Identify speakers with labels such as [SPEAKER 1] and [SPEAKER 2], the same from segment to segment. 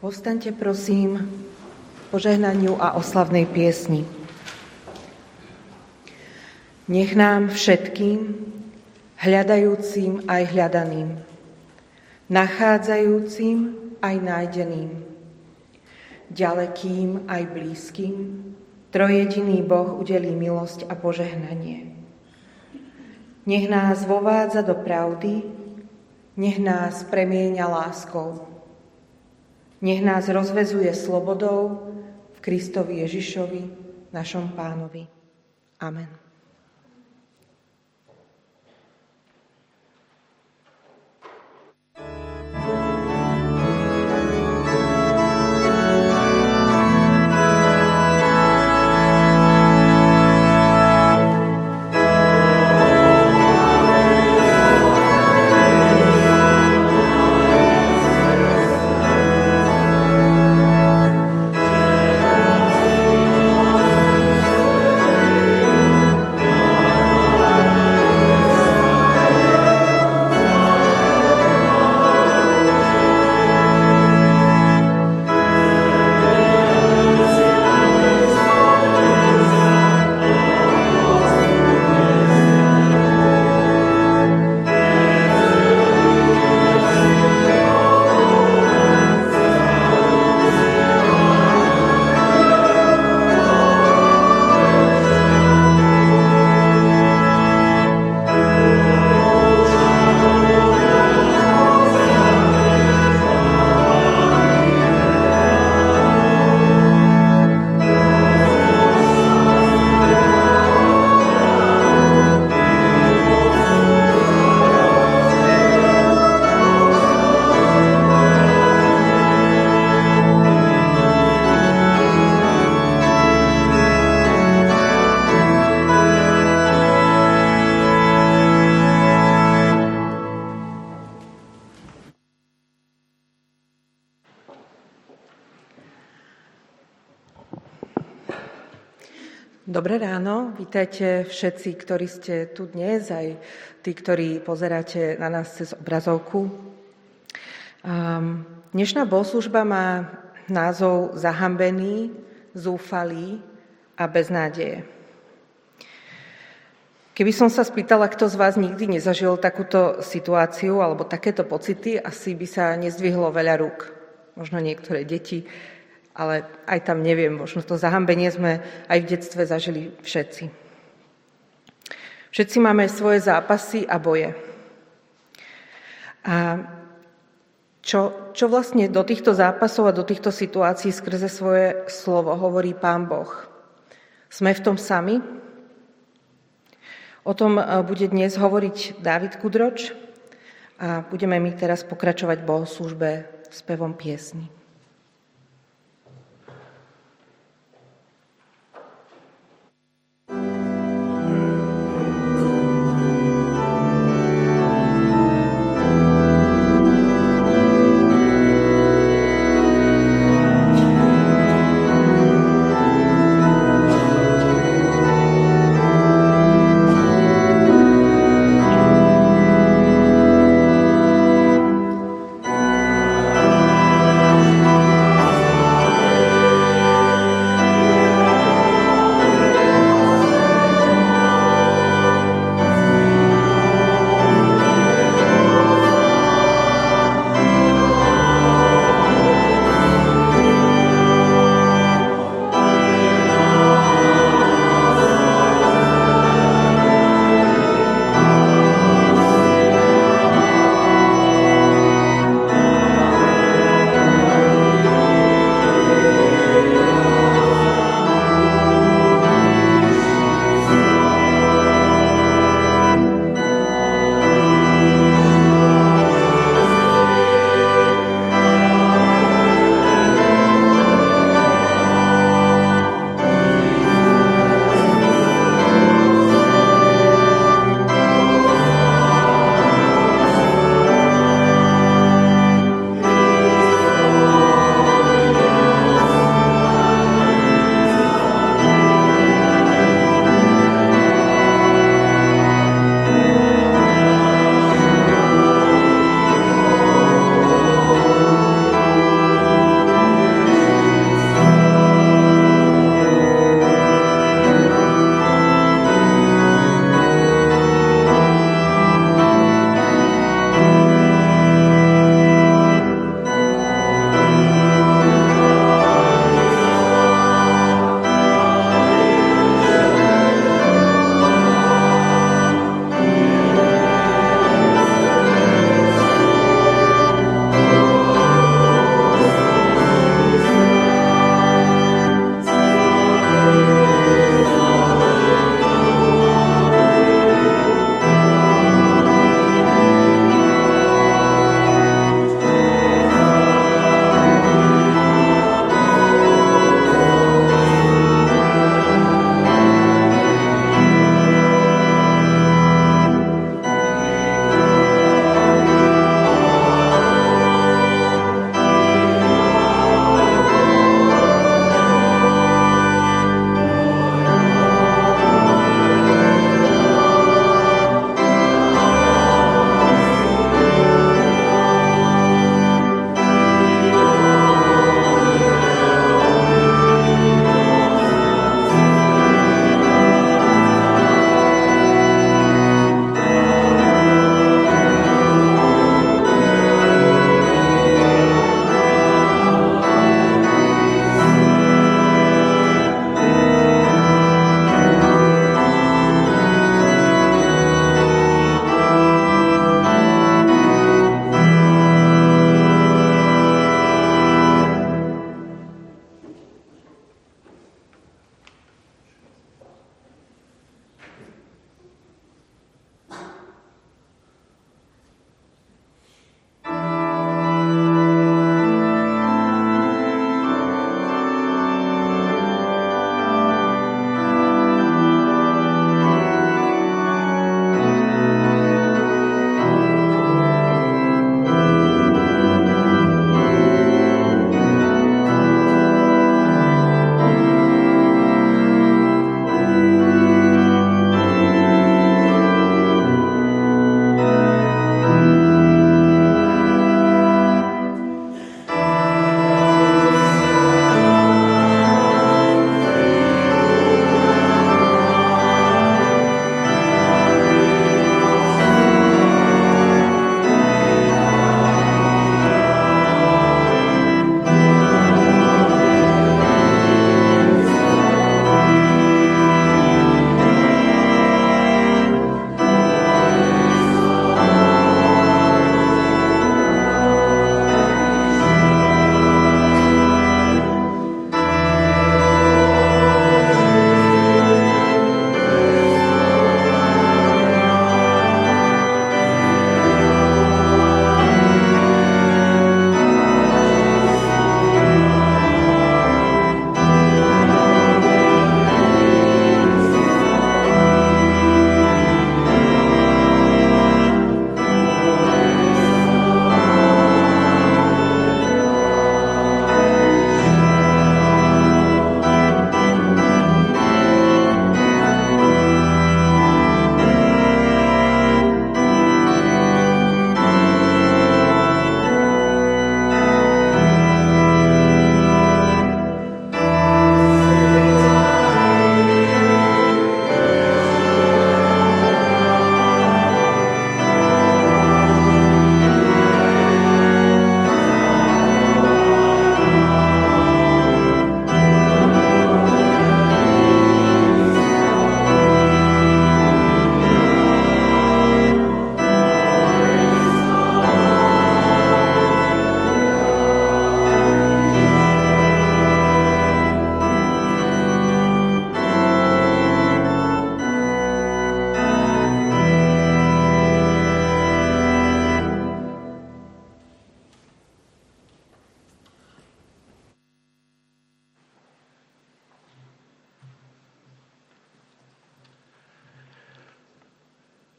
[SPEAKER 1] Povstaňte prosím požehnaniu a oslavnej piesni. Nech nám všetkým, hľadajúcim aj hľadaným, nachádzajúcim aj nájdeným, ďalekým aj blízkym, trojjediný Boh udelí milosť a požehnanie. Nech nás vovádza do pravdy, nech nás premieňa láskou. Nech nás rozvezuje slobodou v Kristovi Ježišovi, našom Pánovi. Amen. Dobré ráno, vítajte všetci, ktorí ste tu dnes, aj tí, ktorí pozeráte na nás cez obrazovku. Dnešná bohoslužba má názov Zahambený, zúfalý a bez nádeje. Keby som sa spýtala, kto z vás nikdy nezažil takúto situáciu alebo takéto pocity, asi by sa nezdvihlo veľa rúk. Možno niektoré deti, ale aj tam neviem, možno to zahambenie sme aj v detstve zažili všetci. Všetci máme svoje zápasy a boje. A čo vlastne do týchto zápasov a do týchto situácií skrze svoje slovo hovorí Pán Boh? Sme v tom sami? O tom bude dnes hovoriť Dávid Kudroč a budeme my teraz pokračovať v bohoslužbe spevom piesni.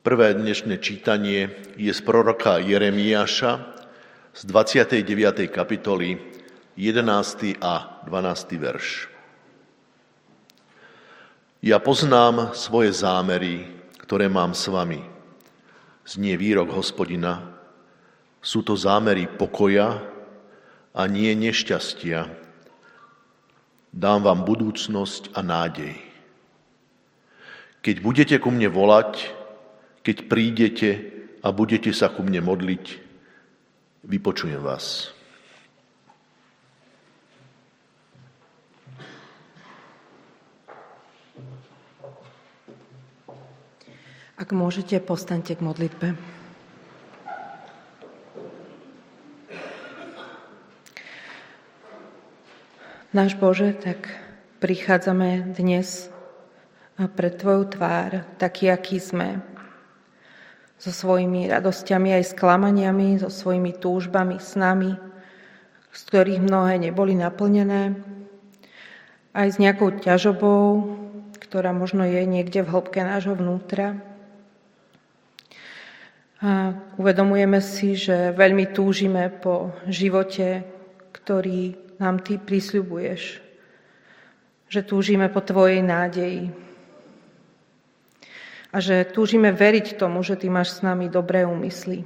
[SPEAKER 2] Prvé dnešné čítanie je z proroka Jeremiáša z 29. kapitoly 11. a 12. verš. Ja poznám svoje zámery, ktoré mám s vami, znie výrok Hospodina. Sú to zámery pokoja a nie nešťastia. Dám vám budúcnosť a nádej. Keď budete ku mne volať, keď prídete a budete sa ku mne modliť, vypočujem vás.
[SPEAKER 1] Ak môžete, povstaňte k modlitbe. Náš Bože, tak prichádzame dnes pred Tvoju tvár, taký, aký sme, so svojimi radosťami aj sklamaniami, so svojimi túžbami, snami, z ktorých mnohé neboli naplnené, aj s nejakou ťažobou, ktorá možno je niekde v hĺbke nášho vnútra. A uvedomujeme si, že veľmi túžime po živote, ktorý nám Ty prisľubuješ. Že túžime po Tvojej nádeji. A že túžime veriť tomu, že Ty máš s nami dobré úmysly.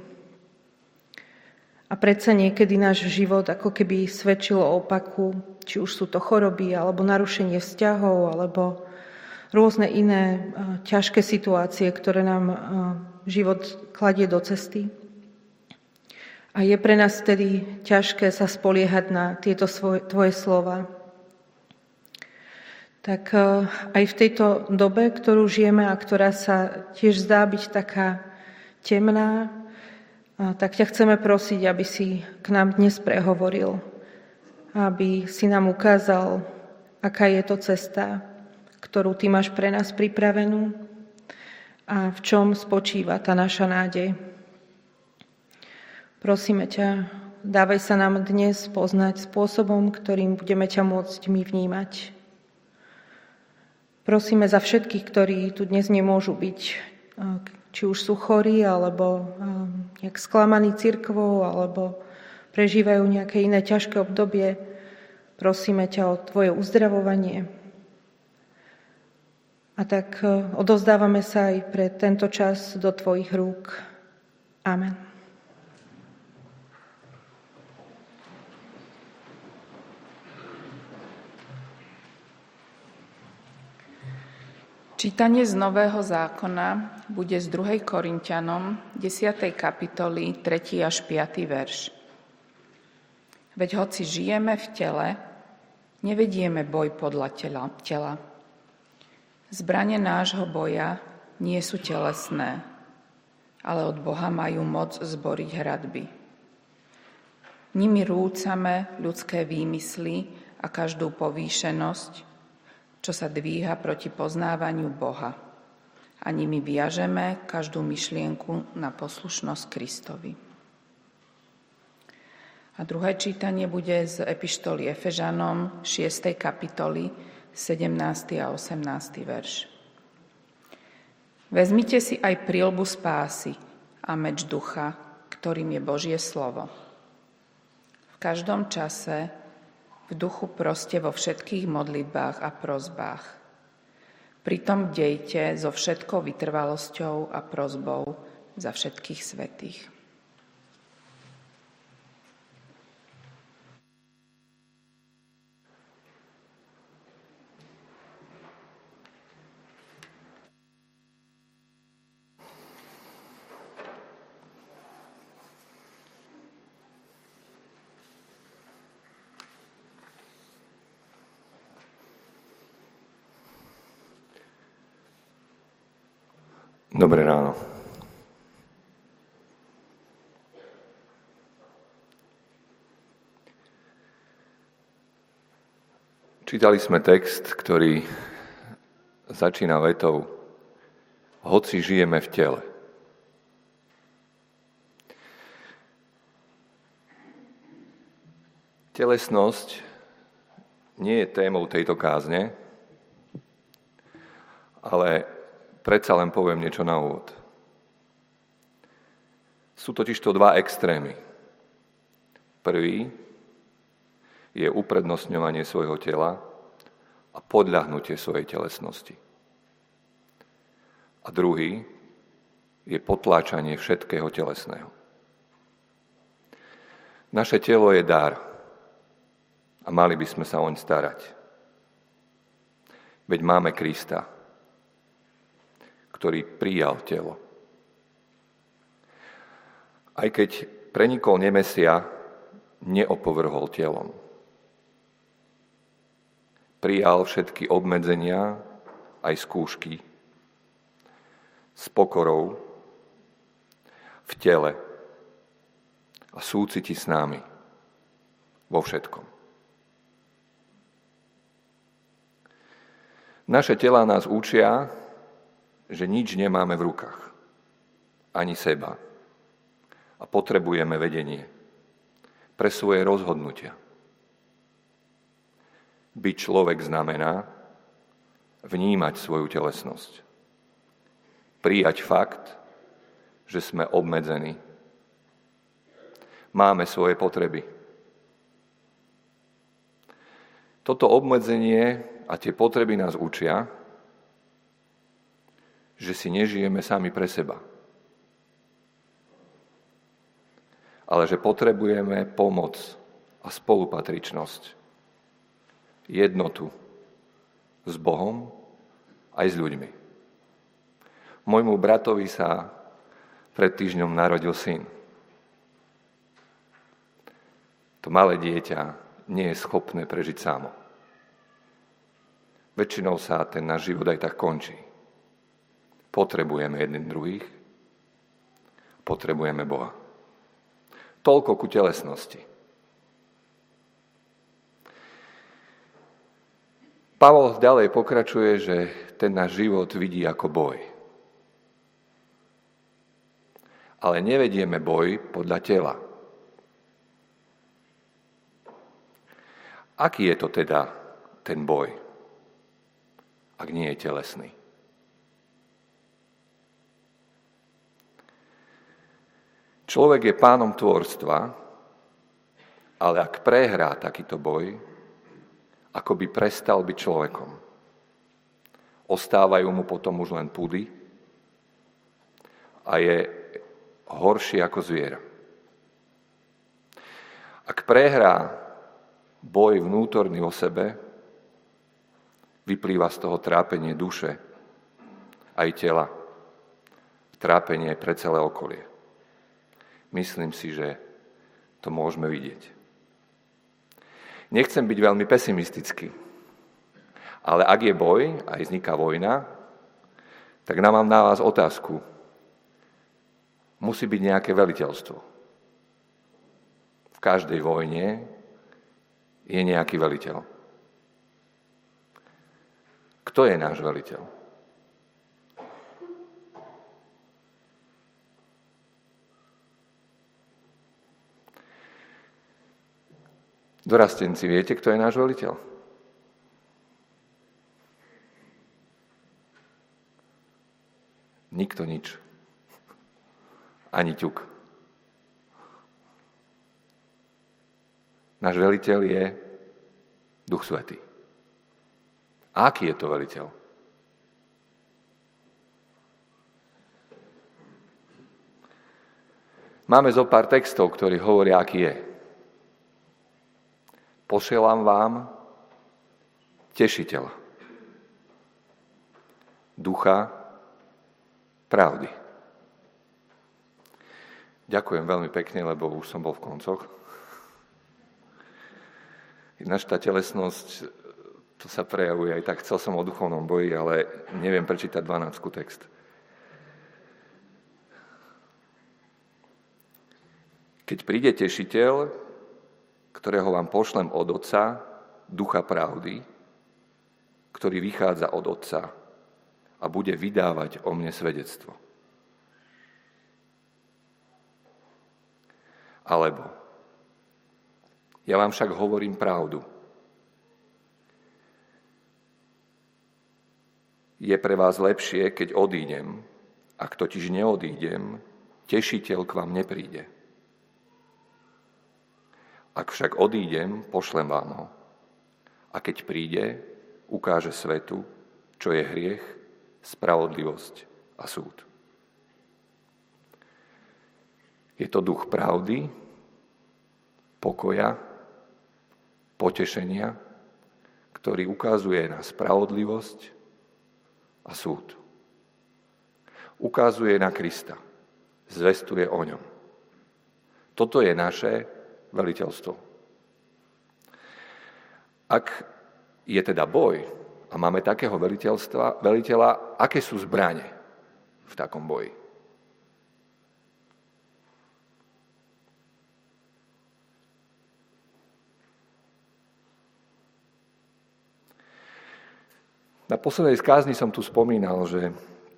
[SPEAKER 1] A predsa niekedy náš život ako keby svedčil o opaku, či už sú to choroby, alebo narušenie vzťahov, alebo rôzne iné ťažké situácie, ktoré nám život kladie do cesty. A je pre nás vtedy ťažké sa spoliehať na tieto Tvoje slova. Tak aj v tejto dobe, ktorú žijeme a ktorá sa tiež zdá byť taká temná, tak ťa chceme prosiť, aby si k nám dnes prehovoril. Aby si nám ukázal, aká je to cesta, ktorú Ty máš pre nás pripravenú a v čom spočíva tá naša nádej. Prosíme ťa, dávaj sa nám dnes poznať spôsobom, ktorým budeme ťa môcť my vnímať. Prosíme za všetkých, ktorí tu dnes nemôžu byť, či už sú chorí, alebo nejak sklamaní cirkvou, alebo prežívajú nejaké iné ťažké obdobie. Prosíme ťa o Tvoje uzdravovanie. A tak odovzdávame sa aj pre tento čas do Tvojich rúk. Amen.
[SPEAKER 3] Čítanie z Nového zákona bude z 2. Korinťanom 10. kapitoly 3. až 5. verš. Veď hoci žijeme v tele, nevedieme boj podľa tela. Zbrane nášho boja nie sú telesné, ale od Boha majú moc zboriť hradby. Nimi rúcame ľudské výmysly a každú povýšenosť, čo sa dvíha proti poznávaniu Boha. A nimi viažeme každú myšlienku na poslušnosť Kristovi. A druhé čítanie bude z epištoly Efežanom 6. kapitoly 17. a 18. verš. Vezmite si aj príľbu spásy a meč ducha, ktorým je Božie slovo. V každom čase v duchu proste vo všetkých modlitbách a prosbách. Pritom dejte so všetkou vytrvalosťou a prosbou za všetkých svätých.
[SPEAKER 4] Dobré ráno. Čítali sme text, ktorý začína vetou Hoci žijeme v tele. Telesnosť nie je témou tejto kázne, ale predsa len poviem niečo na úvod. Sú totižto dva extrémy. Prvý je uprednostňovanie svojho tela a podľahnutie svojej telesnosti. A druhý je potláčanie všetkého telesného. Naše telo je dar a mali by sme sa oň starať. Veď máme Krista, ktorý prijal telo. Aj keď prenikol nemesia, neopovrhol telom. Prijal všetky obmedzenia, aj skúšky, s pokorou, v tele a súciti s námi vo všetkom. Naše telá nás učia, že nič nemáme v rukách, ani seba. A potrebujeme vedenie pre svoje rozhodnutia. Byť človek znamená vnímať svoju telesnosť. Prijať fakt, že sme obmedzení. Máme svoje potreby. Toto obmedzenie a tie potreby nás učia, že si nežijeme sami pre seba, ale že potrebujeme pomoc a spolupatričnosť, jednotu s Bohom aj s ľuďmi. Môjmu bratovi sa pred týždňom narodil syn. To malé dieťa nie je schopné prežiť samo. Väčšinou sa ten náš život aj tak končí. Potrebujeme jedných druhých, potrebujeme Boha. Toľko ku telesnosti. Pavol ďalej pokračuje, že ten náš život vidí ako boj. Ale nevedieme boj podľa tela. Aký je to teda ten boj, ak nie je telesný? Človek je pánom tvorstva, ale ak prehrá takýto boj, ako by prestal byť človekom. Ostávajú mu potom už len pudy a je horší ako zviera. Ak prehrá boj vnútorný o sebe, vyplýva z toho trápenie duše, aj tela, trápenie pre celé okolie. Myslím si, že to môžeme vidieť. Nechcem byť veľmi pesimistický, ale ak je boj, aj vzniká vojna, tak mám na vás otázku. Musí byť nejaké veliteľstvo. V každej vojne je nejaký veliteľ. Kto je náš veliteľ? Dorastenci, viete, kto je náš veliteľ? Nikto nič. Ani ťuk. Náš veliteľ je Duch Svätý. A aký je to veliteľ? Máme zo pár textov, ktorí hovoria, aký je. Posielam vám tešiteľa, ducha pravdy. Ďakujem veľmi pekne, lebo už som bol v koncoch. Ináč tá telesnosť, to sa prejavuje aj tak. Chcel som o duchovnom boji, ale neviem prečítať 12 text. Keď príde tešiteľ, ktorého vám pošlem od Otca, ducha pravdy, ktorý vychádza od Otca a bude vydávať o mne svedectvo. Alebo, ja vám však hovorím pravdu. Je pre vás lepšie, keď odídem, ak totiž neodídem, tešiteľ k vám nepríde. Ak však odídem, pošlem vám ho. A keď príde, ukáže svetu, čo je hriech, spravodlivosť a súd. Je to duch pravdy, pokoja, potešenia, ktorý ukazuje na spravodlivosť a súd. Ukazuje na Krista, zvestuje o ňom. Toto je naše veliteľstvo. Ak je teda boj a máme takého veliteľa, aké sú zbrane v takom boji? Na poslednej kázni som tu spomínal, že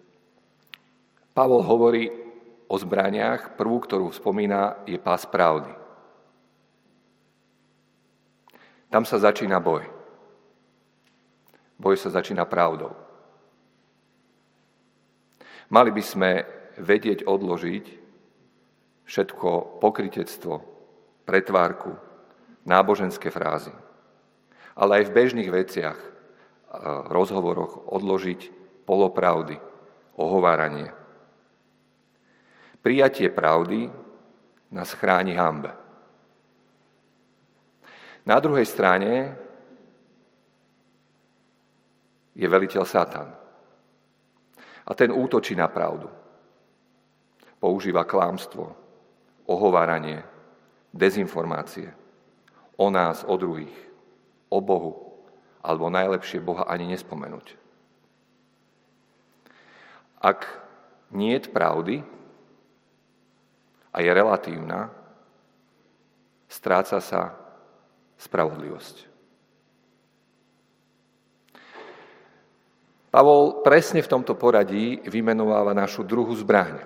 [SPEAKER 4] Pavol hovorí o zbraniach. Prvú, ktorú spomína, je pás pravdy. Tam sa začína boj. Boj sa začína pravdou. Mali by sme vedieť odložiť všetko pokrytectvo, pretvárku, náboženské frázy. Ale aj v bežných veciach, rozhovoroch odložiť polopravdy, ohováranie. Prijatie pravdy nás chráni hanbe. Na druhej strane je veliteľ Satan. A ten útočí na pravdu. Používa klamstvo, ohováranie, dezinformácie o nás, o druhých, o Bohu, alebo najlepšie Boha ani nespomenúť. Ak niet pravdy a je relatívna, stráca sa spravodlivosť. Pavol presne v tomto poradí vymenováva našu druhú zbraň.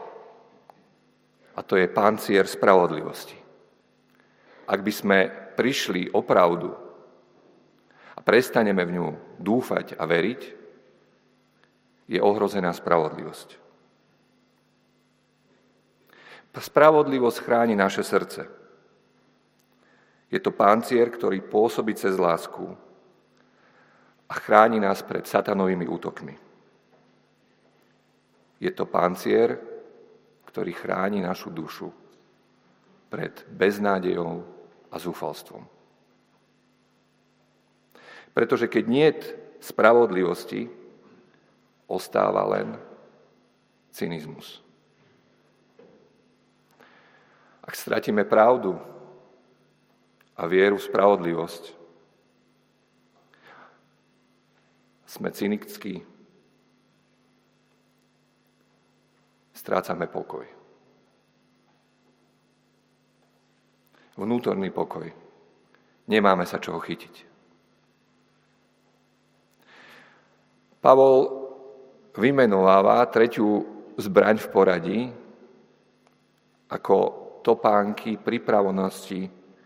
[SPEAKER 4] A to je pancier spravodlivosti. Ak by sme prišli o pravdu a prestaneme v ňu dúfať a veriť, je ohrozená spravodlivosť. Spravodlivosť chráni naše srdce. Je to pancier, ktorý pôsobí cez lásku a chráni nás pred satanovými útokmi. Je to pancier, ktorý chráni našu dušu pred beznádejou a zúfalstvom. Pretože keď niet spravodlivosti, ostáva len cynizmus. Ak stratíme pravdu a vieru v spravodlivosť, sme cynickí, strácame pokoj. Vnútorný pokoj. Nemáme sa čoho chytiť. Pavol vymenováva tretiu zbraň v poradí ako topánky pripravonosti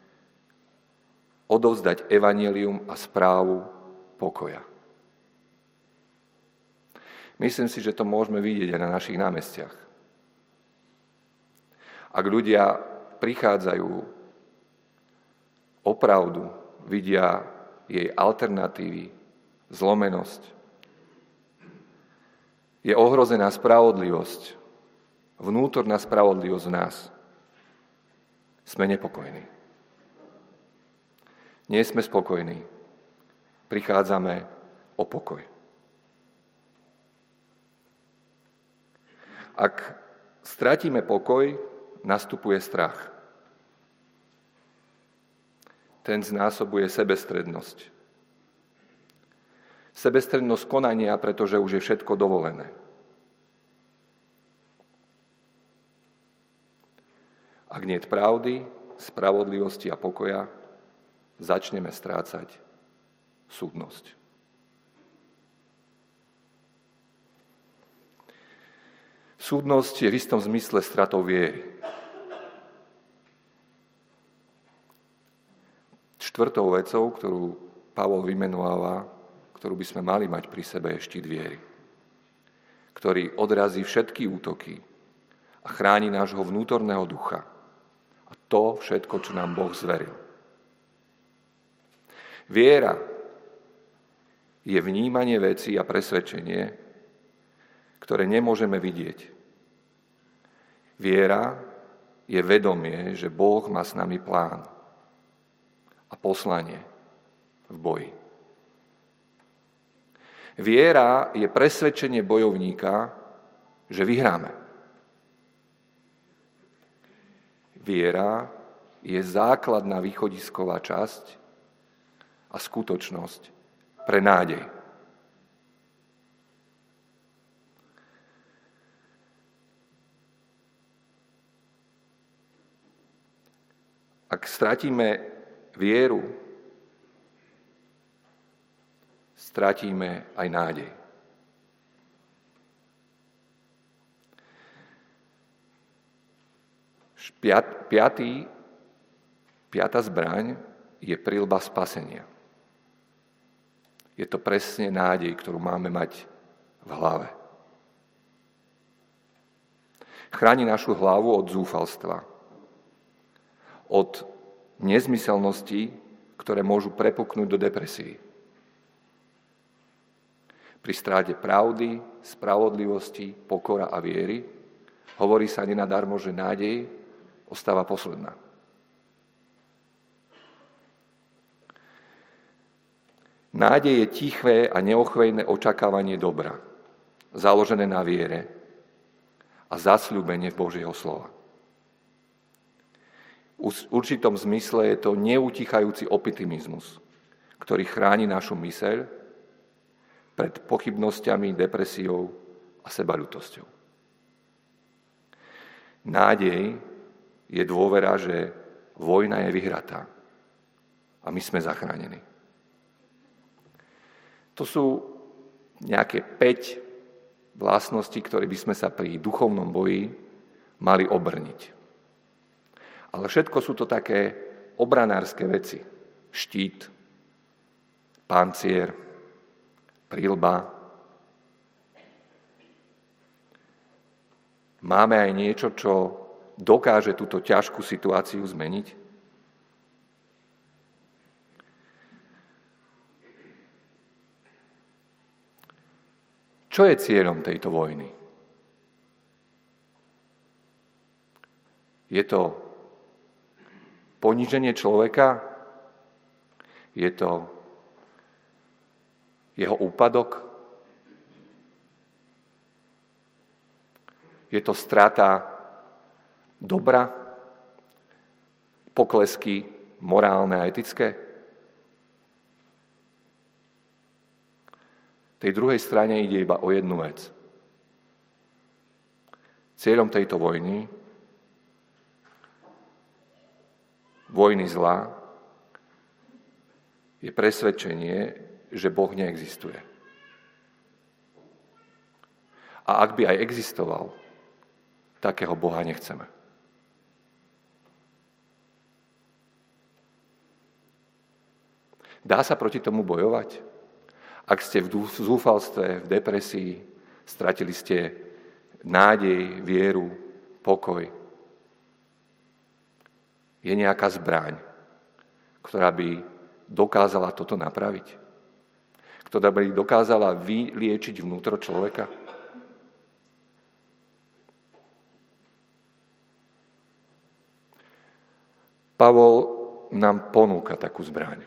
[SPEAKER 4] odovzdať evanjelium a správu pokoja. Myslím si, že to môžeme vidieť aj na našich námestiach. Ak ľudia prichádzajú o pravdu, vidia jej alternatívy, zlomenosť, je ohrozená spravodlivosť, vnútorná spravodlivosť v nás. Sme nepokojní. Nie sme spokojní. Prichádzame o pokoj. Ak stratíme pokoj, nastupuje strach. Ten znásobuje sebestrednosť. Sebestrednosť konania, pretože už je všetko dovolené. Ak nie je pravdy, spravodlivosti a pokoja, začneme strácať súdnosť. Súdnosť je v istom zmysle stratou viery. Štvrtou vecou, ktorú Pavol vymenováva, ktorú by sme mali mať pri sebe, je štít viery, ktorý odrazí všetky útoky a chráni nášho vnútorného ducha. A to všetko, čo nám Boh zveril. Viera je vnímanie vecí a presvedčenie, ktoré nemôžeme vidieť. Viera je vedomie, že Boh má s nami plán a poslanie v boji. Viera je presvedčenie bojovníka, že vyhráme. Viera je základná východisková časť a skutočnosť pre nádej. Ak stratíme vieru, stratíme aj nádej. Piatá zbraň je prilba spasenia. Je to presne nádej, ktorú máme mať v hlave. Chráni našu hlavu od zúfalstva, od nezmyselností, ktoré môžu prepuknúť do depresií. Pri stráte pravdy, spravodlivosti, pokora a viery hovorí sa nenadarmo, že nádej ostáva posledná. Nádej je tiché a neochvejné očakávanie dobra, založené na viere a zasľúbenie v Božieho slova. V určitom zmysle je to neutichajúci optimizmus, ktorý chráni našu myseľ pred pochybnosťami, depresiou a sebaľútosťou. Nádej je dôvera, že vojna je vyhratá a my sme zachránení. To sú nejaké 5 vlastností, ktoré by sme sa pri duchovnom boji mali obrniť. Ale všetko sú to také obranárske veci. Štít, pancier, prilba. Máme aj niečo, čo dokáže túto ťažkú situáciu zmeniť? Čo je cieľom tejto vojny? Je to poníženie človeka? Je to jeho úpadok? Je to strata dobra? Poklesky morálne a etické? Tej druhej strane ide iba o jednu vec. Cieľom tejto vojny zla, je presvedčenie, že Boh neexistuje. A ak by aj existoval, takého Boha nechceme. Dá sa proti tomu bojovať? Ak ste v zúfalstve, v depresii, stratili ste nádej, vieru, pokoj, je nejaká zbraň, ktorá by dokázala toto napraviť? Ktorá by dokázala vyliečiť vnútro človeka? Pavol nám ponúka takú zbraň.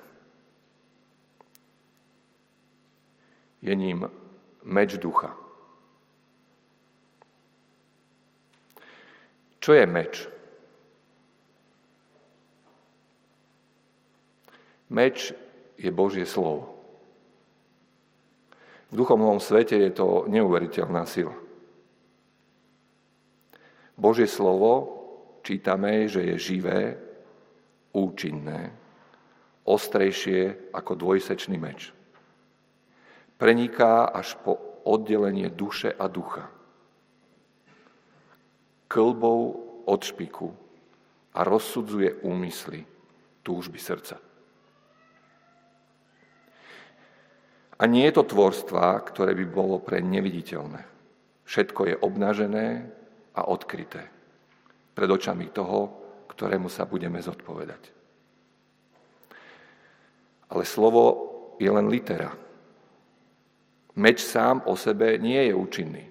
[SPEAKER 4] Je ním meč ducha. Čo je meč? Meč je Božie slovo. V duchovnom svete je to neuveriteľná sila. Božie slovo čítame, že je živé, účinné, ostrejšie ako dvojsečný meč. Preniká až po oddelenie duše a ducha. Kĺbou od špiku a rozsudzuje úmysly, túžby srdca. A nie je to tvorstva, ktoré by bolo pre neviditeľné. Všetko je obnažené a a odkryté pred očami toho, ktorému sa budeme zodpovedať. Ale slovo je len litera. Meč sám o sebe nie je účinný.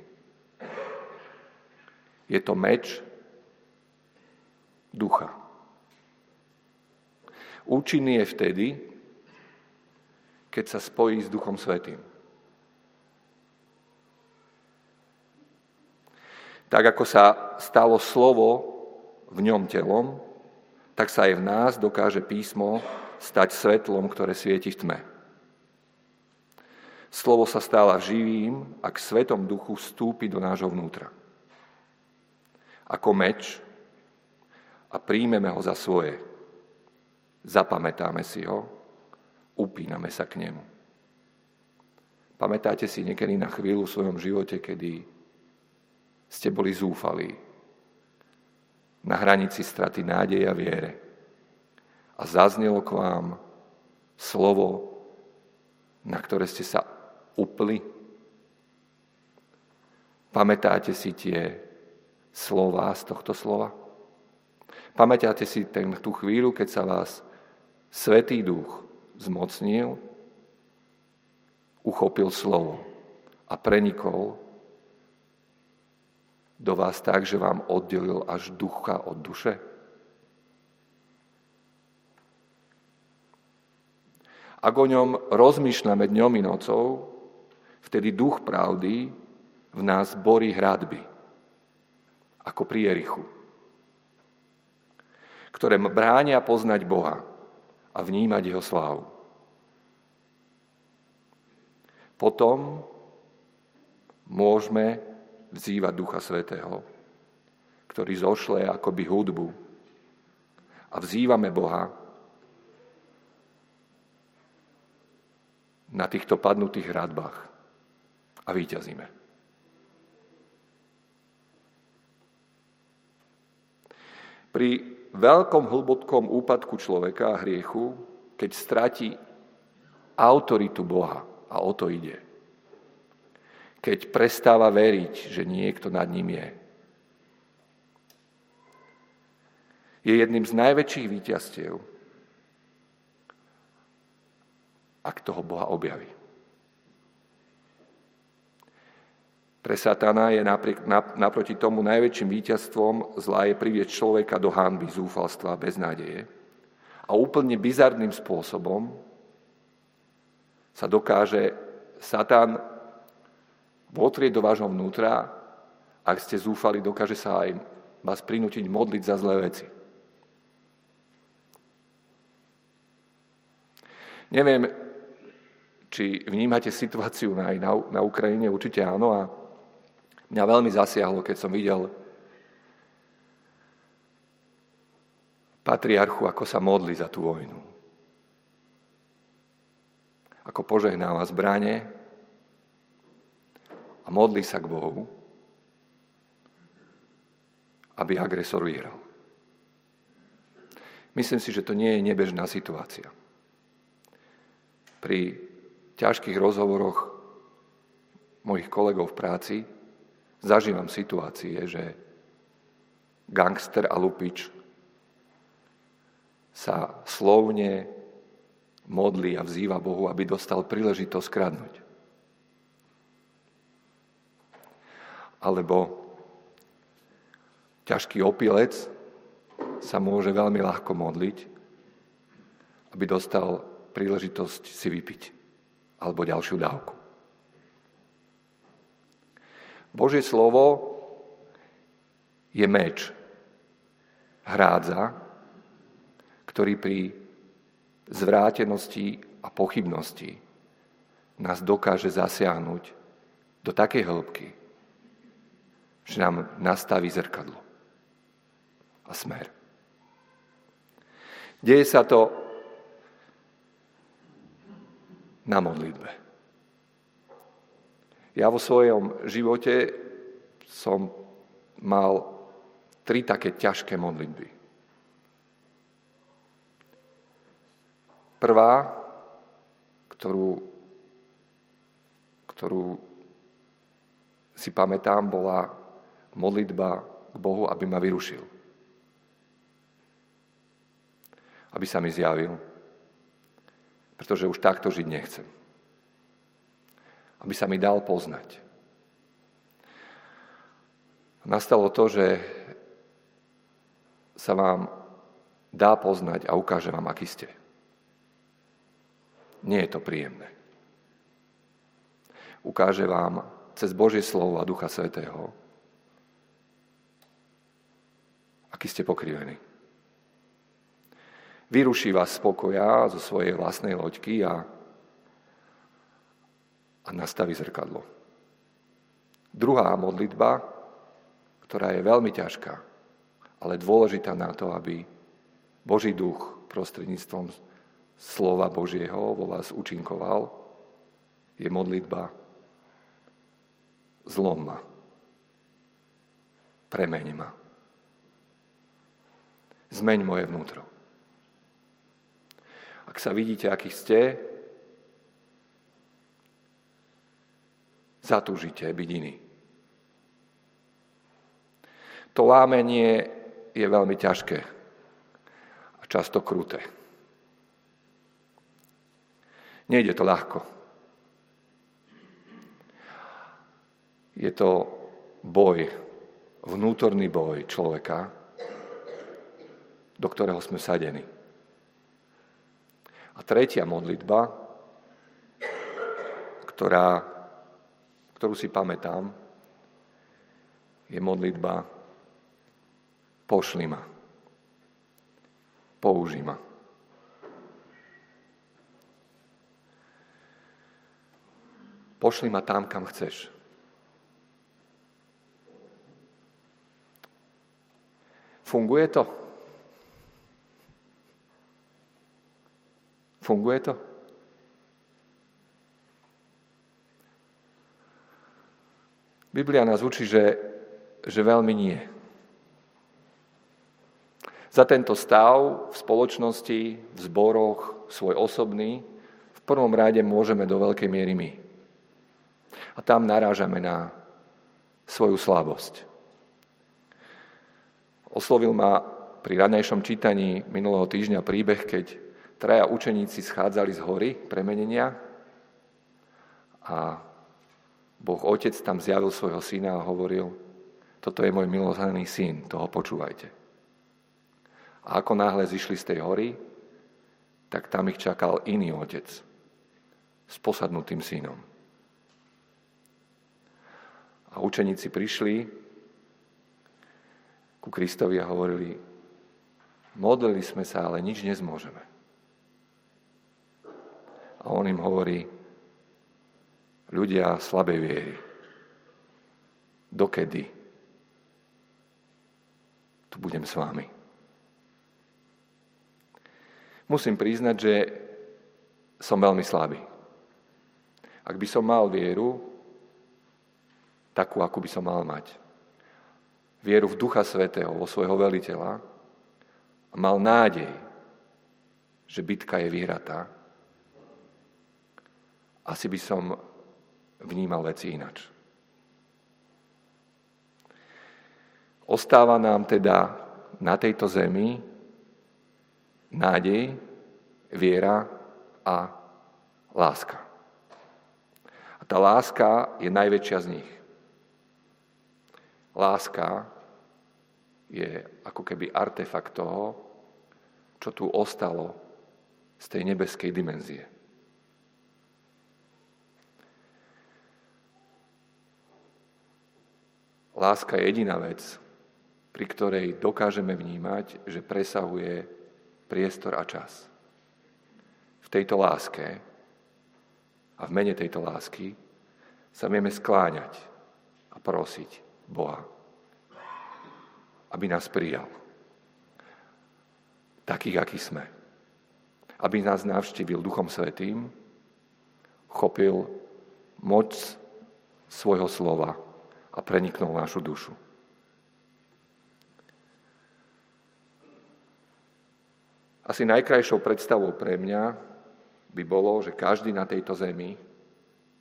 [SPEAKER 4] Je to meč ducha. Účinný je vtedy, keď sa spojí s Duchom Svätým. Tak ako sa stalo slovo v ňom telom, tak sa aj v nás dokáže písmo stať svetlom, ktoré svieti v tme. Slovo sa stáva živým, ak Svetom Duchu vstúpi do nášho vnútra. Ako meč a príjmeme ho za svoje. Zapamätáme si ho, upíname sa k nemu. Pamätáte si niekedy na chvíľu v svojom živote, kedy ste boli zúfalí, na hranici straty nádeje a viere a zaznelo k vám slovo, na ktoré ste sa upli? Pamätáte si tie slová z tohto slova? Pamätáte si tú chvíľu, keď sa vás Svätý Duch zmocnil, uchopil slovo a prenikol do vás tak, že vám oddelil až ducha od duše? Ak o ňom rozmýšľame dňom i nocou, vtedy duch pravdy v nás borí hradby, ako pri Jerichu, ktoré bránia poznať Boha a vnímať jeho slávu. Potom môžeme vzývať Ducha Svätého, ktorý zošle akoby hudbu a vzývame Boha na týchto padnutých hradbách a víťazíme. Pri veľkom hlbokom úpadku človeka a hriechu, keď stratí autoritu Boha, a o to ide, keď prestáva veriť, že niekto nad ním je jedným z najväčších víťazstiev, ak toho Boha objaví. Pre Satana je naproti tomu najväčším víťazstvom zla je priviesť človeka do hanby, zúfalstva a beznádeje. A úplne bizarným spôsobom sa dokáže Satan votrieť do vášho vnútra, ak ste zúfali, dokáže sa aj vás prinútiť modliť za zlé veci. Neviem, či vnímate situáciu na Ukrajine, určite áno, a mňa veľmi zasiahlo, keď som videl patriarchu, ako sa modlí za tú vojnu. Ako požehnáva zbrane a modlí sa k Bohu, aby agresor vyhral. Myslím si, že to nie je nebežná situácia. Pri ťažkých rozhovoroch mojich kolegov v práci zažívam situácie, že gangster a lupič sa slovne modlí a vzýva Bohu, aby dostal príležitosť kradnúť. Alebo ťažký opilec sa môže veľmi ľahko modliť, aby dostal príležitosť si vypiť alebo ďalšiu dávku. Božie slovo je meč, hrádza, ktorý pri zvrátenosti a pochybnosti nás dokáže zasiahnuť do takej hĺbky, že nám nastaví zrkadlo a smer. Deje sa to na modlitbe. Ja vo svojom živote som mal 3 také ťažké modlitby. Prvá, ktorú si pamätám, bola modlitba Bohu, aby ma vyrušil. Aby sa mi zjavil. Pretože už takto žiť nechcem. Aby sa mi dal poznať. Nastalo to, že sa vám dá poznať a ukáže vám, aký ste. Nie je to príjemné. Ukáže vám cez Božie slovo a Ducha Svätého, aký ste pokrivení. Vyruší vás z pokoja zo svojej vlastnej loďky a nastaví zrkadlo. Druhá modlitba, ktorá je veľmi ťažká, ale dôležitá na to, aby Boží duch prostredníctvom slova Božieho vo vás účinkoval, je modlitba zlom ma, premeň ma, zmeň moje vnútro. Ak sa vidíte, aký ste, zatúžite byť iný. To lámenie je veľmi ťažké a často kruté. Nejde to ľahko. Je to boj, vnútorný boj človeka, do ktorého sme vsadení. A tretia modlitba, ktorú si pamätám, je modlitba pošli ma, použij ma. Pošli ma tam, kam chceš. Funguje to? Funguje to? Biblia nás učí, že veľmi nie. Za tento stav v spoločnosti, v zboroch, svoj osobný, v prvom rade môžeme do veľkej miery my. A tam narážame na svoju slabosť. Oslovil ma pri raňajšom čítaní minulého týždňa príbeh, keď 3 učeníci schádzali z hory premenenia a Boh Otec tam zjavil svojho syna a hovoril: toto je môj milovaný syn, toho počúvajte. A ako náhle zišli z tej hory, tak tam ich čakal iný otec s posadnutým synom. A učeníci prišli ku Kristovi a hovorili: modlili sme sa, ale nič nezmôžeme. A on im hovorí: ľudia slabej viery, dokedy tu budem s vami? Musím priznať, že som veľmi slabý. Ak by som mal vieru, takú, akú by som mal mať, vieru v Ducha Svätého, vo svojho veliteľa, a mal nádej, že bitka je vyhratá, asi by som vnímal veci inač. Ostáva nám teda na tejto zemi nádej, viera a láska. A tá láska je najväčšia z nich. Láska je ako keby artefakt toho, čo tu ostalo z tej nebeskej dimenzie. Láska je jediná vec, pri ktorej dokážeme vnímať, že presahuje priestor a čas. V tejto láske a v mene tejto lásky sa vieme skláňať a prosiť Boha, aby nás prijal. Takých, akí sme. Aby nás navštívil Duchom Svätým, chopil moc svojho slova a preniknul našu dušu. Asi najkrajšou predstavou pre mňa by bolo, že každý na tejto zemi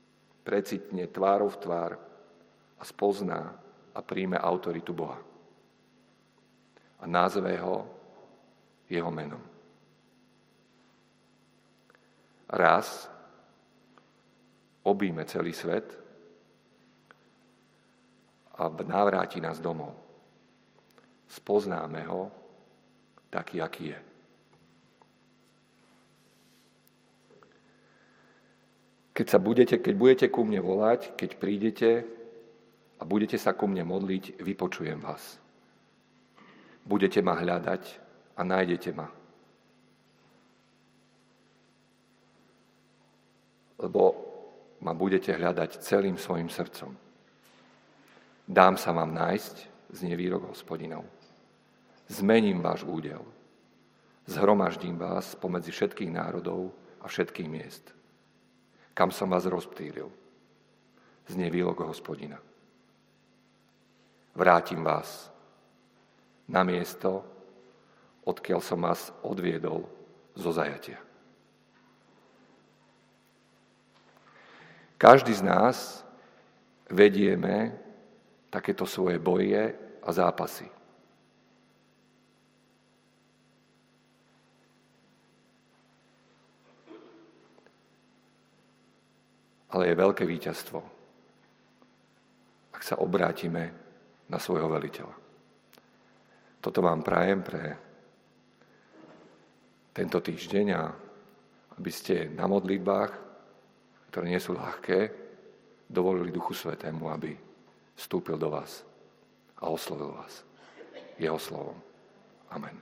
[SPEAKER 4] precitne tvárou v tvár a spozná a príjme autoritu Boha. a nazve ho jeho menom. Raz objíme celý svet a navráti nás domov. Spoznáme ho taký, aký je. Keď budete ku mne volať, keď prídete a budete sa ku mne modliť, vypočujem vás. Budete ma hľadať a nájdete ma. Lebo ma budete hľadať celým svojim srdcom. Dám sa vám nájsť, znie výrok Hospodinov. Zmením váš údel. Zhromaždím vás pomedzi všetkých národov a všetkých miest. Kam som vás rozptýlil, znie výrok Hospodina. Vrátim vás na miesto, odkiaľ som vás odviedol zo zajatia. Každý z nás vedieme takéto svoje boje a zápasy. Ale je veľké víťazstvo, ak sa obrátime na svojho veliteľa. Toto vám prajem pre tento týždeň a aby ste na modlitbách, ktoré nie sú ľahké, dovolili Duchu Svätému, aby vstúpil do vás a oslovil vás jeho slovom. Amen.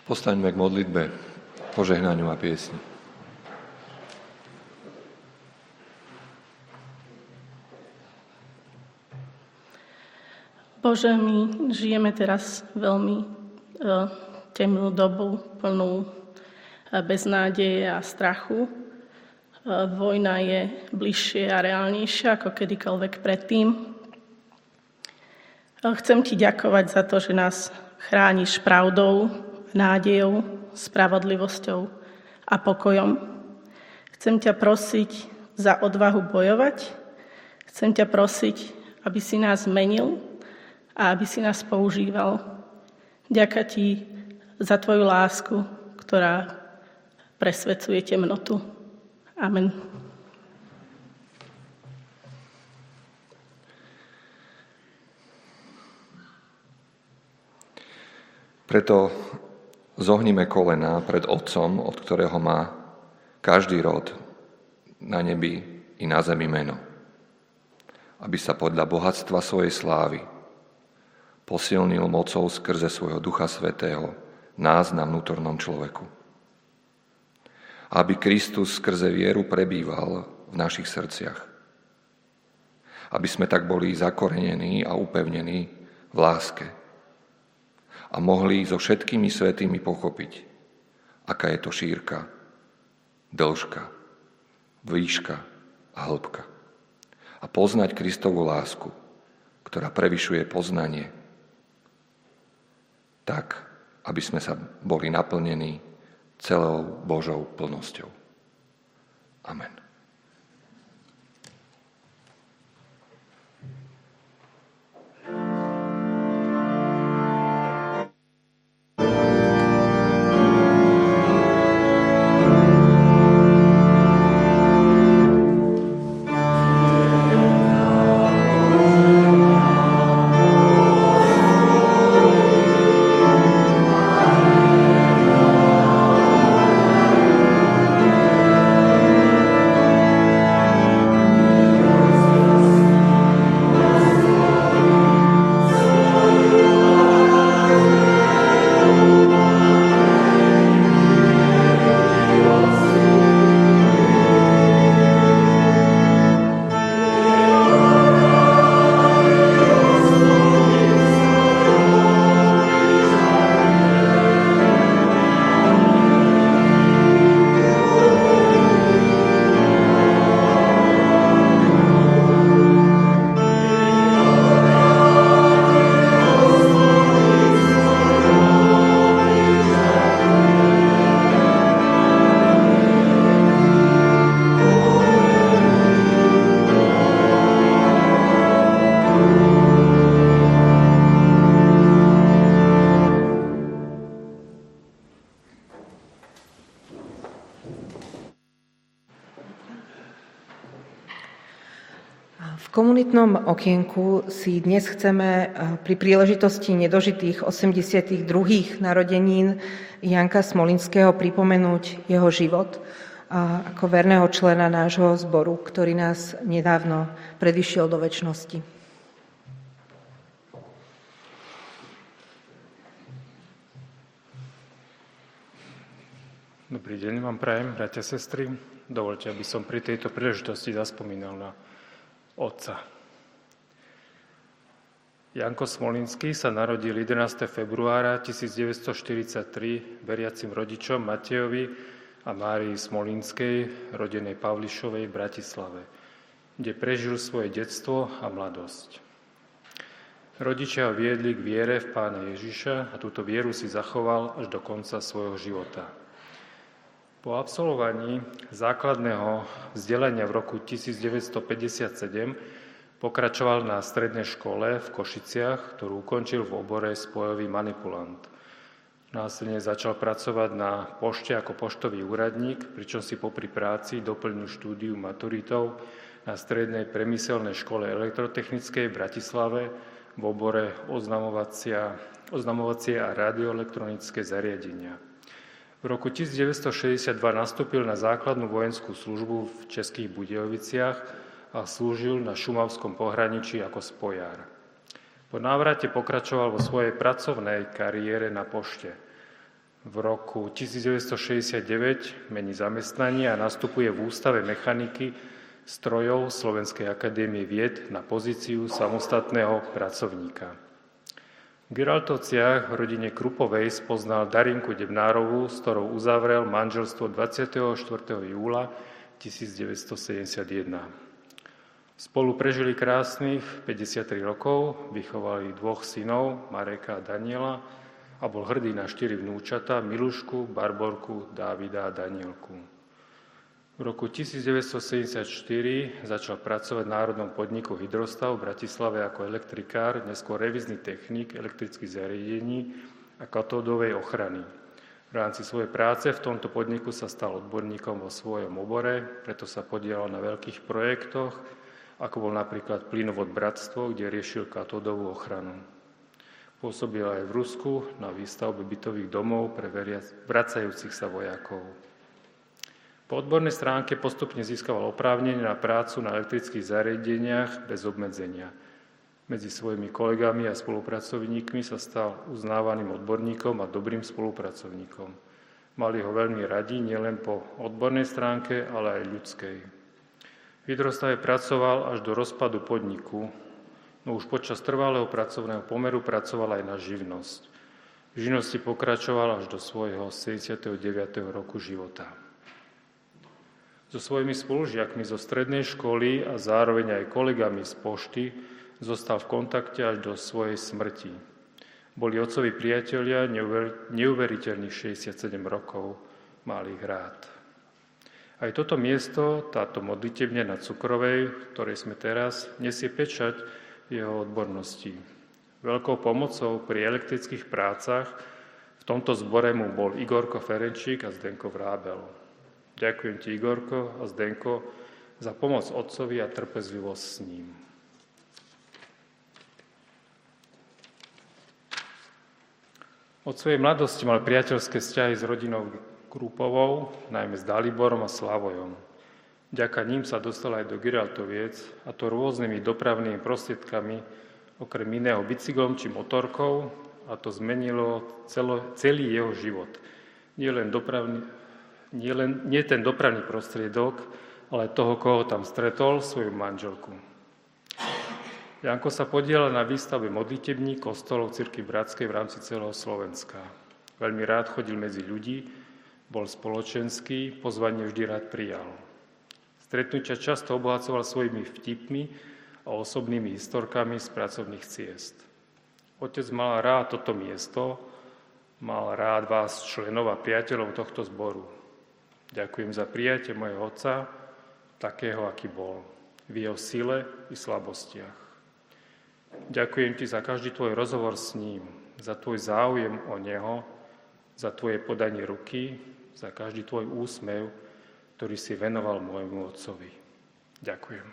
[SPEAKER 4] Postaňme k modlitbe, požehnaniu a piesni.
[SPEAKER 5] Bože, my žijeme teraz veľmi temnú dobu, plnú beznádeje a strachu. Vojna je bližšie a reálnejšia ako kedykoľvek predtým. Chcem ti ďakovať za to, že nás chrániš pravdou, nádejou, spravodlivosťou a pokojom. Chcem ťa prosiť za odvahu bojovať. Chcem ťa prosiť, aby si nás zmenil a aby si nás používal. Ďakujem ti za tvoju lásku, ktorá presvedcuje temnotu. Amen.
[SPEAKER 4] Preto zohnime kolená pred Otcom, od ktorého má každý rod na nebi i na zemi meno, aby sa podľa bohatstva svojej slávy posilnil mocou skrze svojho Ducha Svätého nás na vnútornom človeku. Aby Kristus skrze vieru prebýval v našich srdciach. Aby sme tak boli zakorenení a upevnení v láske a mohli so všetkými svätými pochopiť, aká je to šírka, dĺžka, výška a hĺbka. A poznať Kristovu lásku, ktorá prevyšuje poznanie, tak, aby sme sa boli naplnení celou Božou plnosťou. Amen.
[SPEAKER 1] V komunitnom okienku si dnes chceme pri príležitosti nedožitých 82. narodenín Janka Smolinského pripomenúť jeho život ako verného člena nášho zboru, ktorý nás nedávno predišiel do večnosti.
[SPEAKER 6] Dobrý deň vám prajem, bratia, sestry. Dovoľte, aby som pri tejto príležitosti zaspomínal na otca. Janko Smolinský sa narodil 11. februára 1943 veriacim rodičom Matejovi a Márii Smolinskej, rodenej Pavlišovej v Bratislave, kde prežil svoje detstvo a mladosť. Rodičia ho viedli k viere v Pána Ježiša a túto vieru si zachoval až do konca svojho života. Po absolvovaní základného vzdelania v roku 1957 pokračoval na strednej škole v Košiciach, ktorú ukončil v obore spojový manipulant. Následne začal pracovať na pošte ako poštový úradník, pričom si popri práci doplnil štúdiu maturitov na strednej priemyselnej škole elektrotechnickej v Bratislave v obore oznamovacie a radioelektronické zariadenia. V roku 1962 nastúpil na základnú vojenskú službu v Českých Budějoviciach a slúžil na šumavskom pohraničí ako spojár. Po návrate pokračoval vo svojej pracovnej kariére na pošte. V V roku 1969 mení zamestnanie a nastupuje v Ústave mechaniky strojov Slovenskej akadémie vied na pozíciu samostatného pracovníka. V Giraltovciach v rodine Krupovej spoznal Darinku Debnárovú, s ktorou uzavrel manželstvo 24. júla 1971. Spolu prežili krásnych 53 rokov, vychovali 2 synov, Mareka a Daniela, a bol hrdý na 4 vnúčata, Milušku, Barborku, Dávida a Danielku. V roku 1974 začal pracovať v Národnom podniku Hydrostav v Bratislave ako elektrikár, neskôr revizný technik elektrických zariadení a katódovej ochrany. V rámci svojej práce v tomto podniku sa stal odborníkom vo svojom obore, preto sa podielal na veľkých projektoch, ako bol napríklad plynovod Bratstvo, kde riešil katódovú ochranu. Pôsobil aj v Rusku na výstavbe bytových domov pre vracajúcich sa vojakov. Po odbornej stránke postupne získaval oprávnenie na prácu na elektrických zariadeniach bez obmedzenia. Medzi svojimi kolegami a spolupracovníkmi sa stal uznávaným odborníkom a dobrým spolupracovníkom. Mali ho veľmi radi nielen po odbornej stránke, ale aj ľudskej. V Hydrostave pracoval až do rozpadu podniku, no už počas trvalého pracovného pomeru pracoval aj na živnosť. V živnosti pokračoval až do svojho 79. roku života. So svojimi spolužiakmi zo strednej školy a zároveň aj kolegami z pošty zostal v kontakte až do svojej smrti. Boli otcovi priatelia neuveriteľných 67 rokov, mal ich rád. Aj toto miesto, táto modlitebňa na Cukrovej, v ktorej sme teraz, nesie pečať jeho odbornosti. Veľkou pomocou pri elektrických prácach v tomto zbore mu bol Igorko Ferenčík a Zdenko Vrábel. Ďakujem ti, Igorko a Zdenko, za pomoc otcovi a trpezlivosť s ním. Od svojej mladosti mal priateľské vzťahy s rodinou Krupovou, najmä s Daliborom a Slavojom. Vďaka ním sa dostal aj do Giraltoviec, a to rôznymi dopravnými prostriedkami, okrem iného bicyklom či motorkou, a to zmenilo celý jeho život. Nie ten dopravný prostriedok, ale toho, koho tam stretol, svoju manželku. Janko sa podielal na výstave modlitební kostolov Cirkvi Bratskej v rámci celého Slovenska. Veľmi rád chodil medzi ľudí, bol spoločenský, pozvanie vždy rád prijal. Stretnutia často obohacoval svojimi vtipmi a osobnými historkami z pracovných ciest. Otec mal rád toto miesto, mal rád vás, členov a priateľov tohto zboru. Ďakujem za prijatie mojho otca, takého, aký bol, v jeho sile i slabostiach. Ďakujem ti za každý tvoj rozhovor s ním, za tvoj záujem o neho, za tvoje podanie ruky, za každý tvoj úsmev, ktorý si venoval môjmu otcovi. Ďakujem.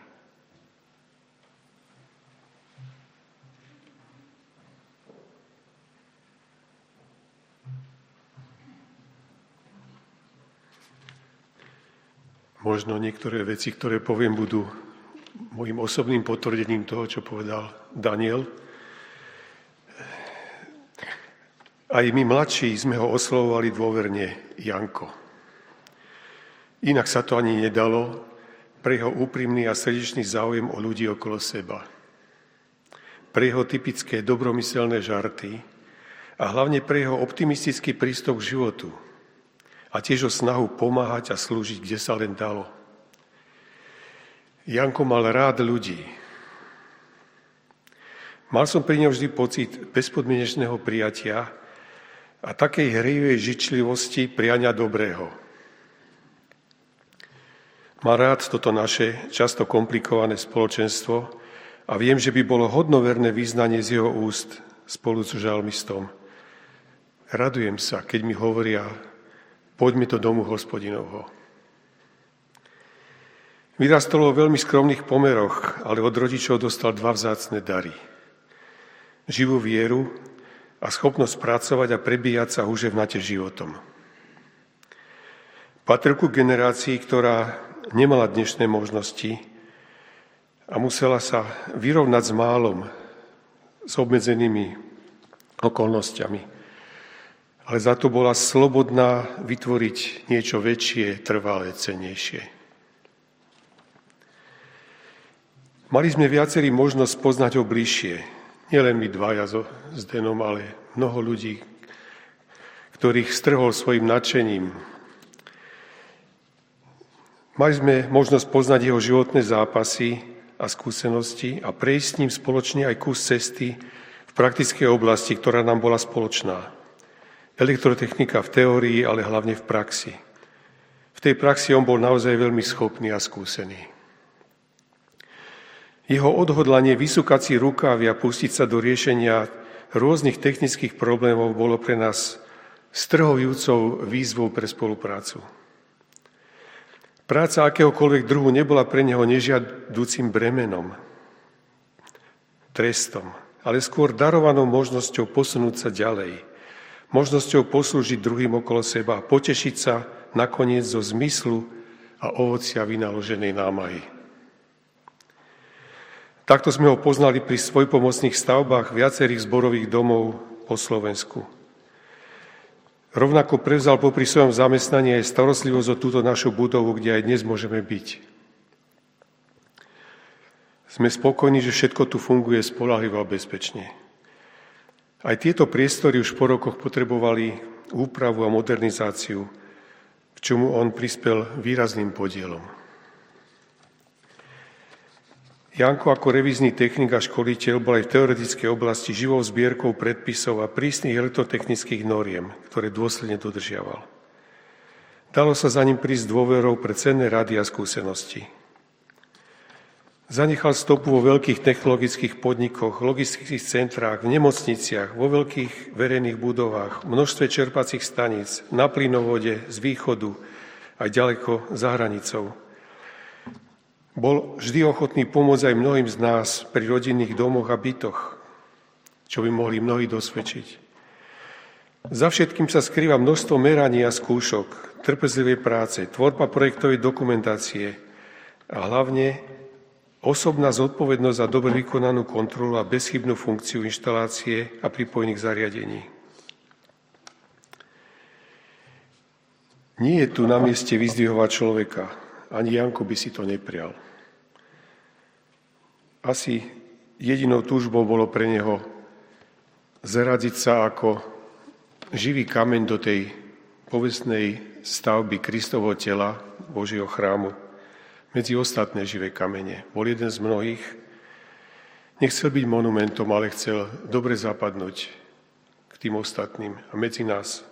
[SPEAKER 7] Možno niektoré veci, ktoré poviem, budú môjim osobným potvrdením toho, čo povedal Daniel. Aj my mladší sme ho oslovovali dôverne Janko. Inak sa to ani nedalo pre jeho úprimný a srdečný záujem o ľudí okolo seba. Pre jeho typické dobromyselné žarty a hlavne pre jeho optimistický prístup k životu a tiež o snahu pomáhať a slúžiť, kde sa len dalo. Janko mal rád ľudí. Mal som pri ňom vždy pocit bezpodmienečného prijatia a takej hrejivej žičlivosti priania dobrého. Mal rád toto naše, často komplikované spoločenstvo a viem, že by bolo hodnoverné význanie z jeho úst spolu s žalmistom. Radujem sa, keď mi hovoria: poďme do domu Hospodinovho. Vyrastol vo veľmi skromných pomeroch, ale od rodičov dostal 2 vzácne dary. Živú vieru a schopnosť pracovať a prebíjať sa húževnate životom. Patril ku generácii, ktorá nemala dnešné možnosti a musela sa vyrovnať s málom, s obmedzenými okolnostiami. ale za to bola slobodná vytvoriť niečo väčšie, trvalé, cennejšie. Mali sme viacerí možnosť poznať ho bližšie. Nielen my dvaja s Denom, ale mnoho ľudí, ktorých strhol svojim nadšením. Mali sme možnosť poznať jeho životné zápasy a skúsenosti a prejsť s ním spoločne aj kus cesty v praktickej oblasti, ktorá nám bola spoločná. Elektrotechnika v teórii, ale hlavne v praxi. V tej praxi on bol naozaj veľmi schopný a skúsený. Jeho odhodlanie vysúkať si rukávy a pustiť sa do riešenia rôznych technických problémov bolo pre nás strhujúcou výzvou pre spoluprácu. Práca akéhokoľvek druhu nebola pre neho nežiaducím bremenom, trestom, ale skôr darovanou možnosťou posunúť sa ďalej, možnosťou poslúžiť druhým okolo seba a potešiť sa nakoniec zo zmyslu a ovocia vynaloženej námahy. Takto sme ho poznali pri svojpomocných stavbách viacerých zborových domov po Slovensku. Rovnako prevzal popri svojom zamestnaní aj starostlivosť o túto našu budovu, kde aj dnes môžeme byť. Sme spokojní, že všetko tu funguje spoľahlivo a bezpečne. Aj tieto priestory už po rokoch potrebovali úpravu a modernizáciu, k čomu on prispel výrazným podielom. Janko ako revízny technik a školiteľ bol aj v teoretickej oblasti živou zbierkou predpisov a prísnych elektrotechnických noriem, ktoré dôsledne dodržiaval. Dalo sa za ním prísť dôverou pre cenné rady a skúsenosti. Zanechal stopu vo veľkých technologických podnikoch, logistických centrách, v nemocniciach, vo veľkých verejných budovách, množstve čerpacích staníc, na plynovode, z východu aj ďaleko za hranicou. Bol vždy ochotný pomôcť aj mnohým z nás pri rodinných domoch a bytoch, čo by mohli mnohí dosvedčiť. Za všetkým sa skrýva množstvo meraní a skúšok, trpezlivej práce, tvorba projektovej dokumentácie a hlavne osobná zodpovednosť za dobre vykonanú kontrolu a bezchybnú funkciu inštalácie a pripojených zariadení. Nie je tu na mieste vyzdvihovať človeka, ani Janko by si to neprial. Asi jedinou túžbou bolo pre neho zaradiť sa ako živý kameň do tej povestnej stavby Kristovho tela, Božieho chrámu, medzi ostatné živé kamene. Bol jeden z mnohých. Nechcel byť monumentom, ale chcel dobre zapadnúť k tým ostatným a medzi nás.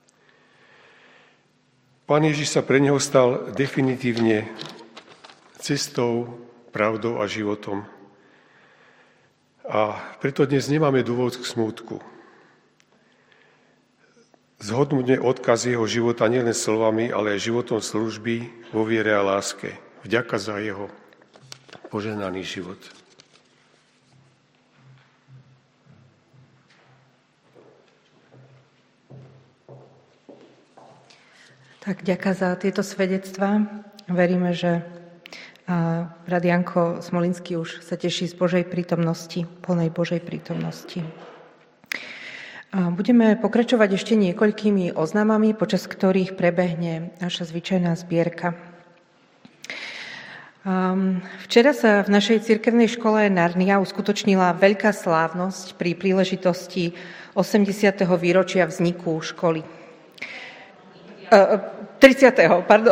[SPEAKER 7] Pán Ježiš sa pre neho stal definitívne cestou, pravdou a životom. A preto dnes nemáme dôvod k smútku. Zhodnúť odkaz jeho života nielen slovami, ale aj životom služby vo viere a láske. Vďaka za jeho požehnaný život.
[SPEAKER 1] Tak ďakujem za tieto svedectvá. Veríme, že brat Janko Smolinský už sa teší z Božej prítomnosti, plnej Božej prítomnosti. Budeme pokračovať ešte niekoľkými oznámami, počas ktorých prebehne naša zvyčajná zbierka. Včera sa v našej cirkevnej škole Narnia uskutočnila veľká slávnosť pri príležitosti 80. výročia vzniku školy. 30. Pardon.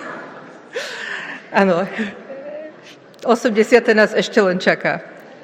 [SPEAKER 1] Áno, 80. nás ešte len čaká.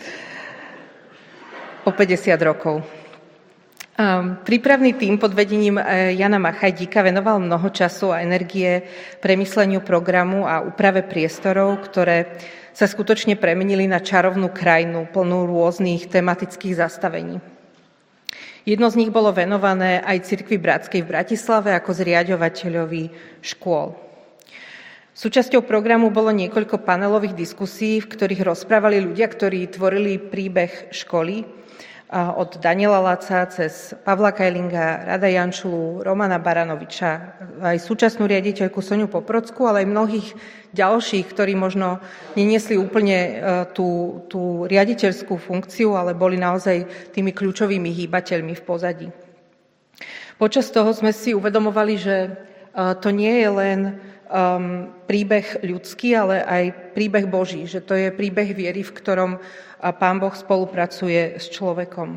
[SPEAKER 1] O 50 rokov. Prípravný tím pod vedením Jana Machajdíka venoval mnoho času a energie premysleniu programu a úprave priestorov, ktoré sa skutočne premenili na čarovnú krajinu plnú rôznych tematických zastavení. Jedno z nich bolo venované aj Cirkvi Bratskej v Bratislave ako zriaďovateľovi škôl. Súčasťou programu bolo niekoľko panelových diskusí, v ktorých rozprávali ľudia, ktorí tvorili príbeh školy, od Daniela Laca cez Pavla Kajlinga, Rada Jančulu, Romana Baranoviča, aj súčasnú riaditeľku Soňu Poprockú, ale aj mnohých ďalších, ktorí možno neniesli úplne tú riaditeľskú funkciu, ale boli naozaj tými kľúčovými hýbateľmi v pozadí. Počas toho sme si uvedomovali, že to nie je len príbeh ľudský, ale aj príbeh Boží, že to je príbeh viery, v ktorom Pán Boh spolupracuje s človekom.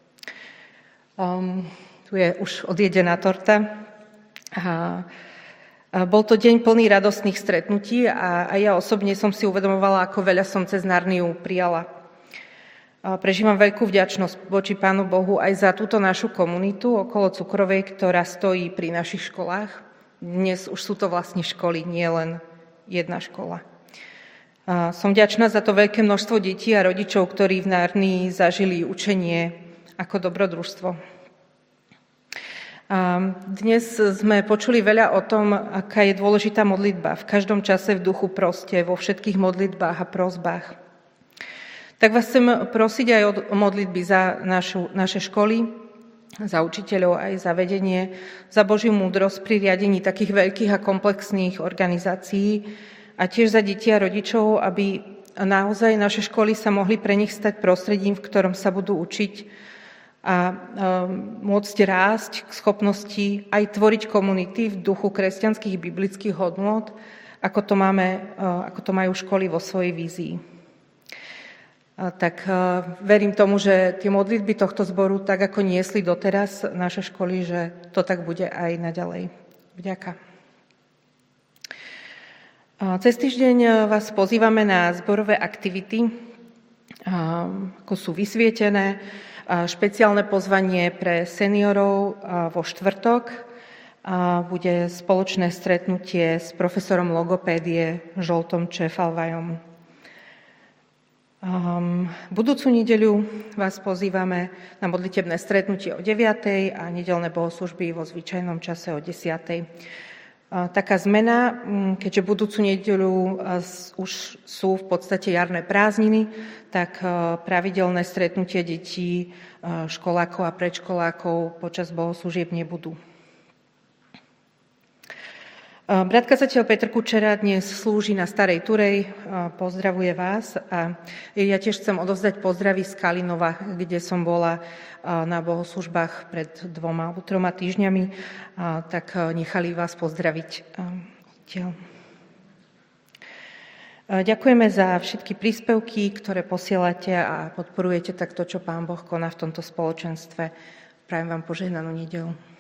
[SPEAKER 1] Tu je už odjedená torta. Bol to deň plný radostných stretnutí a ja osobne som si uvedomovala, ako veľa som cez Narniu prijala. Prežívam veľkú vďačnosť voči Pánu Bohu aj za túto našu komunitu okolo Cukrovej, ktorá stojí pri našich školách. Dnes už sú to vlastne školy, nie len jedna škola. Som vďačná za to veľké množstvo detí a rodičov, ktorí v Narnii zažili učenie ako dobrodružstvo. Dnes sme počuli veľa o tom, aká je dôležitá modlitba. V každom čase v duchu proste, vo všetkých modlitbách a prosbách. Tak vás chcem prosiť aj o modlitby za naše školy, za učiteľov, aj za vedenie, za Božiu múdrosť pri riadení takých veľkých a komplexných organizácií a tiež za deti a rodičov, aby naozaj naše školy sa mohli pre nich stať prostredím, v ktorom sa budú učiť a môcť rásť k schopnosti aj tvoriť komunity v duchu kresťanských biblických hodnôt, ako to majú školy vo svojej vízii. Tak verím tomu, že tie modlitby tohto zboru, tak ako niesli doteraz naše školy, že to tak bude aj naďalej. Vďaka. Cez týždeň vás pozývame na zborové aktivity, ako sú vysvietené, špeciálne pozvanie pre seniorov vo štvrtok. Bude spoločné stretnutie s profesorom logopédie Žoltom Čefalvajom. Budúcu nedeľu vás pozývame na modlitebné stretnutie o 9:00 a nedeľné bohoslužby vo zvyčajnom čase o 10:00. Taká zmena, keďže budúcu nedeľu už sú v podstate jarné prázdniny, tak pravidelné stretnutie detí, školákov a predškolákov počas bohoslúžieb nebudú. Brat kazateľ Peter Kučera dnes slúži na Starej Turej, pozdravuje vás a ja tiež chcem odovzdať pozdravy z Kalinova, kde som bola na bohoslužbách pred 2 alebo 3 týždňami, tak nechali vás pozdraviť. Ďakujeme za všetky príspevky, ktoré posielate a podporujete takto, čo Pán Boh koná v tomto spoločenstve. Prajem vám požehnanú nedeľu.